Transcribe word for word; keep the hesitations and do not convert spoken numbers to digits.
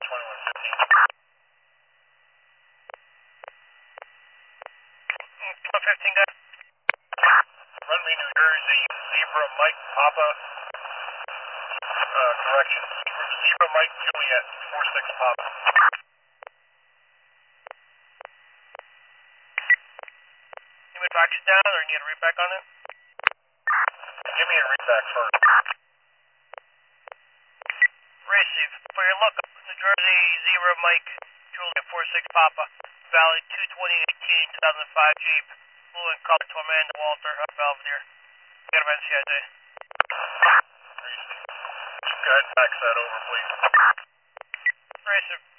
twenty-one fifteen. twelve fifteen, guys. Run me New Jersey, Zebra Mike Papa, uh, correction, Zebra, Zebra Mike Juliet, four six Papa. You want to box it down or you need a read back on it? Give me a read back first. Receive. For your lookup, New Jersey, Zebra Mike Juliet, four six Papa, valid two twenty eighteen, two thousand five Jeep, blue and color to Amanda Walter, up Belvedere. Get him N C I J. Receive. Go ahead and fax that over, please. Receive.